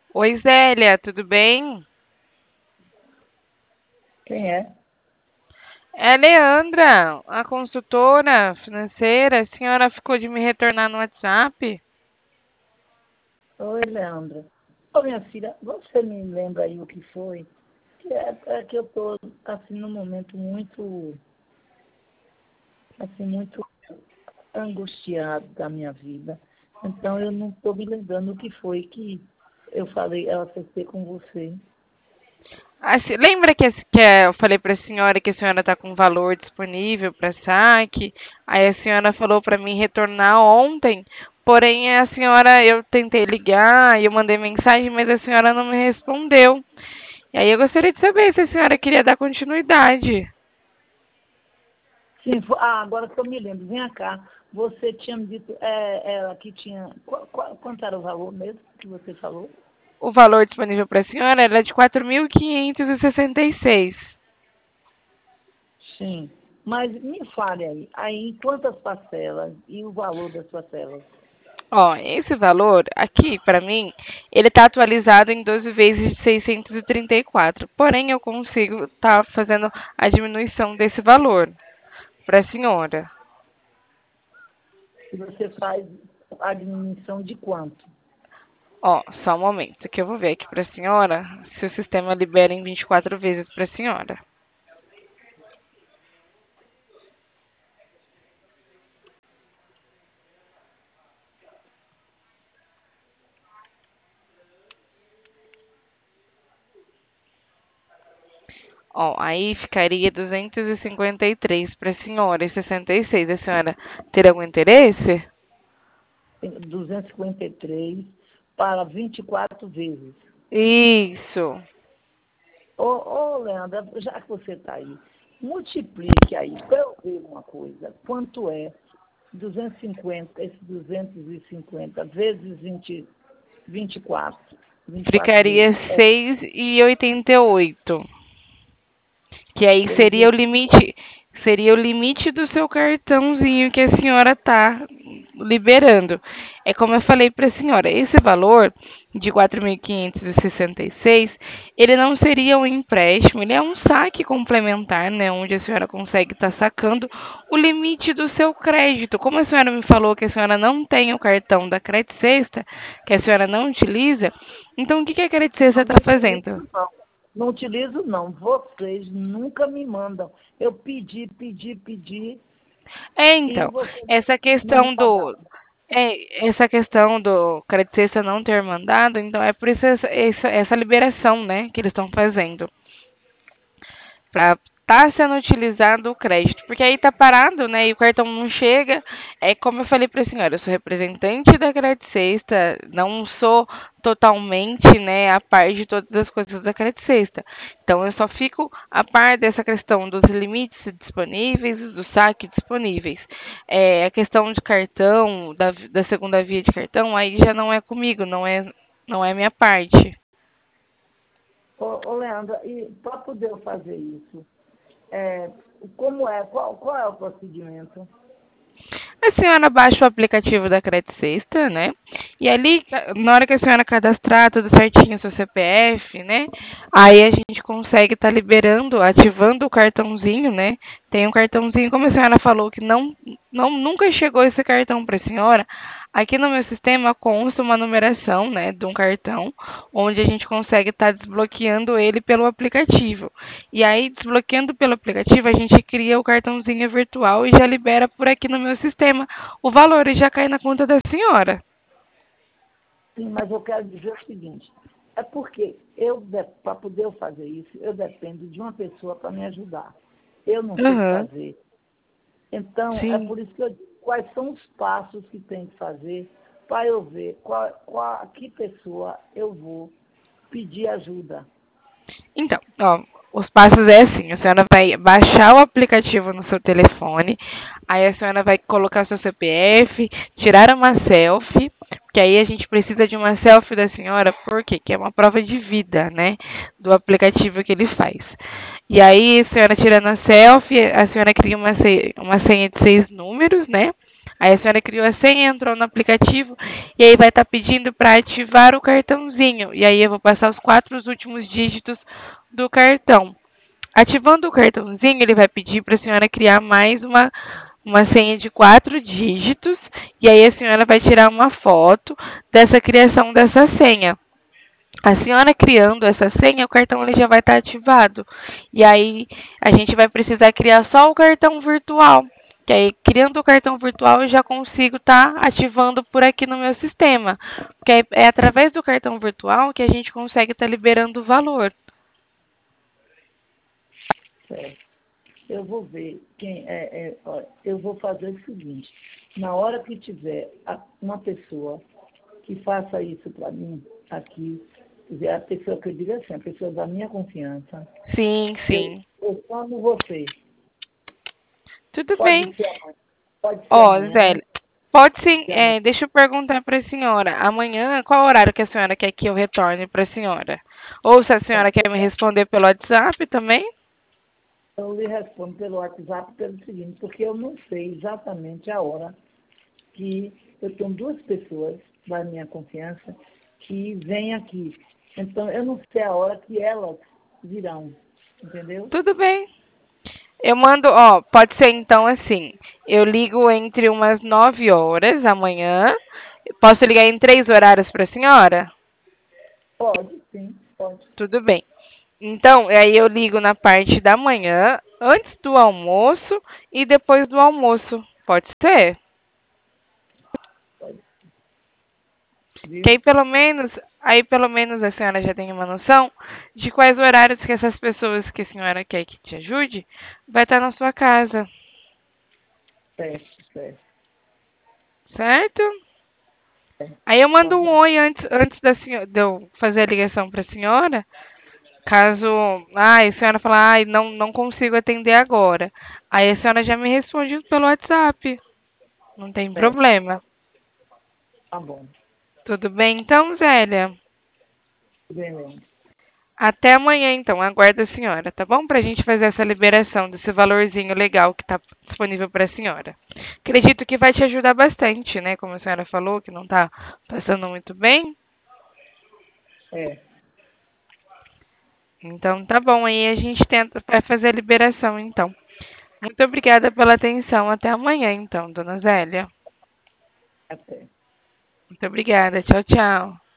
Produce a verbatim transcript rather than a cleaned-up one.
Oi, Zélia, tudo bem? Quem é? É a Leandra, a consultora financeira. A senhora ficou de me retornar no WhatsApp? Oi, Leandra. Ô, minha filha, você me lembra aí o que foi? Que é, é que eu estou, assim, num momento muito, assim, muito angustiado da minha vida. Então, eu não estou me lembrando o que foi que eu falei, eu acertei com você. Ah, se- lembra que, as- que eu falei para a senhora que a senhora está com valor disponível para saque? Aí a senhora falou para mim retornar ontem, porém a senhora, eu tentei ligar e eu mandei mensagem, mas a senhora não me respondeu. E aí eu gostaria de saber se a senhora queria dar continuidade. Sim, fo- ah, agora que eu me lembro, vem cá. Você tinha me dito, é, ela que tinha, qual- qual- quanto era o valor mesmo que você falou? O valor disponível para a senhora era de quatro mil quinhentos e sessenta e seis. Sim. Mas me fale aí, aí em quantas parcelas e o valor das parcelas? Ó, esse valor aqui, para mim, ele está atualizado em doze vezes de seiscentos e trinta e quatro. Porém, eu consigo estar fazendo a diminuição desse valor para a senhora. E você faz a diminuição de quanto? Ó, só um momento, que eu vou ver aqui para a senhora se o sistema libera em vinte e quatro vezes para a senhora. Ó, aí ficaria duzentos e cinquenta e três para a senhora e sessenta e seis. A senhora teria algum interesse? duzentos e cinquenta e três para vinte e quatro vezes. Isso. Ô, ô Leandra, já que você está aí, multiplique aí, para eu ver uma coisa. Quanto é duzentos e cinquenta, esse duzentos e cinquenta vezes vinte, vinte e quatro, vinte e quatro Ficaria vezes? É seis e oitenta e oito. Que aí seis, seria o limite, seria o limite do seu cartãozinho que a senhora está liberando. É como eu falei para a senhora, esse valor de quatro mil quinhentos e sessenta e seis, ele não seria um empréstimo, ele é um saque complementar, né, onde a senhora consegue estar sacando o limite do seu crédito. Como a senhora me falou que a senhora não tem o cartão da Credit Sexta, que a senhora não utiliza, então o que que a Credit Sexta não, está não fazendo? utilizo não. Não utilizo não. Vocês nunca me mandam. Eu pedi, pedi, pedi É, e então, vocês essa não me questão do pagaram. é, essa questão do Credit Suisse não ter mandado, então é por isso essa, essa, essa liberação, né, que eles estão fazendo para estar sendo utilizado o crédito, porque aí tá parado, né, e o cartão não chega. É como eu falei para a senhora, eu sou representante da Credit Sexta, não sou totalmente, né, a par de todas as coisas da Credit Sexta. Então eu só fico a par dessa questão dos limites disponíveis, do saque disponíveis. É, a questão de cartão, da, da segunda via de cartão, aí já não é comigo, não é, não é minha parte. Ô, ô Leandra, e para poder eu fazer isso, é, como é, qual, qual é o procedimento? A senhora baixa o aplicativo da Credit Sexta, né? E ali, na hora que a senhora cadastrar tudo certinho, seu C P F, né? Aí a gente consegue estar liberando, ativando o cartãozinho, né? Tem um cartãozinho, como a senhora falou, que não, não nunca chegou esse cartão para a senhora. Aqui no meu sistema consta uma numeração, né, de um cartão, onde a gente consegue estar desbloqueando ele pelo aplicativo. E aí, desbloqueando pelo aplicativo, a gente cria o cartãozinho virtual e já libera por aqui no meu sistema o valor e já cai na conta da senhora. Sim, mas eu quero dizer o seguinte, é porque eu, para poder eu fazer isso, eu dependo de uma pessoa para me ajudar. Eu não sei Aham, fazer. Então, é sim. por isso que eu digo, quais são os passos que tem que fazer para eu ver qual, qual, a que pessoa eu vou pedir ajuda. Então, ó, os passos é assim, a senhora vai baixar o aplicativo no seu telefone, aí a senhora vai colocar seu C P F, tirar uma selfie, que aí a gente precisa de uma selfie da senhora, por quê? Que é uma prova de vida, né, do aplicativo que ele faz. E aí, a senhora tirando a selfie, a senhora cria uma, se- uma senha de seis números, né? Aí a senhora criou a senha, entrou no aplicativo e aí vai estar pedindo para ativar o cartãozinho. E aí eu vou passar os quatro últimos dígitos do cartão. Ativando o cartãozinho, ele vai pedir para a senhora criar mais uma, uma senha de quatro dígitos. E aí a senhora vai tirar uma foto dessa criação dessa senha. A senhora criando essa senha, o cartão ele já vai estar ativado. E aí a gente vai precisar criar só o cartão virtual. Que aí, criando o cartão virtual, eu já consigo estar ativando por aqui no meu sistema. Porque é, é através do cartão virtual que a gente consegue estar liberando o valor. Certo. Eu vou ver quem é, é ó, eu vou fazer o seguinte, na hora que tiver uma pessoa que faça isso para mim aqui, quer dizer, a pessoa que eu digo assim, a pessoa da minha confiança, Sim, sim. eu, eu chamo você. Tudo Pode bem. ser amanhã. Pode ser Ó, amanhã. Zélia, pode sim. Se amanhã. É, deixa eu perguntar para a senhora. Amanhã, qual horário que a senhora quer que eu retorne para a senhora? Ou se a senhora quer me responder pelo WhatsApp também? Eu lhe respondo pelo WhatsApp pelo seguinte, porque eu não sei exatamente a hora que eu tenho duas pessoas da minha confiança que vêm aqui. Então, eu não sei a hora que elas virão, entendeu? Tudo bem. Eu mando, ó, pode ser então assim. Eu ligo entre umas nove horas amanhã. Posso ligar em três horários para a senhora? Pode, sim, pode. Tudo bem. Então, aí eu ligo na parte da manhã, antes do almoço e depois do almoço. Pode ser? Pode. Que Viu? aí pelo menos, aí pelo menos a senhora já tem uma noção de quais horários que essas pessoas que a senhora quer que te ajude vai estar na sua casa, Certo, certo. certo? certo. Aí eu mando Pode. um oi antes, antes da senhora, de eu fazer a ligação para a senhora, caso, ai, a senhora falar, ai, não, não consigo atender agora. Aí a senhora já me responde pelo WhatsApp. Não tem Certo. problema. Tá bom. Tudo bem então, Zélia? Tudo bem, Leandro. Até amanhã, então. Aguardo a senhora, tá bom? Para a gente fazer essa liberação desse valorzinho legal que está disponível para a senhora. Acredito que vai te ajudar bastante, né? Como a senhora falou, que não está passando muito bem. É. Então, tá bom. Aí a gente tenta vai fazer a liberação, então. Muito obrigada pela atenção. Até amanhã, então, dona Zélia. Até. Muito obrigada. Tchau, tchau.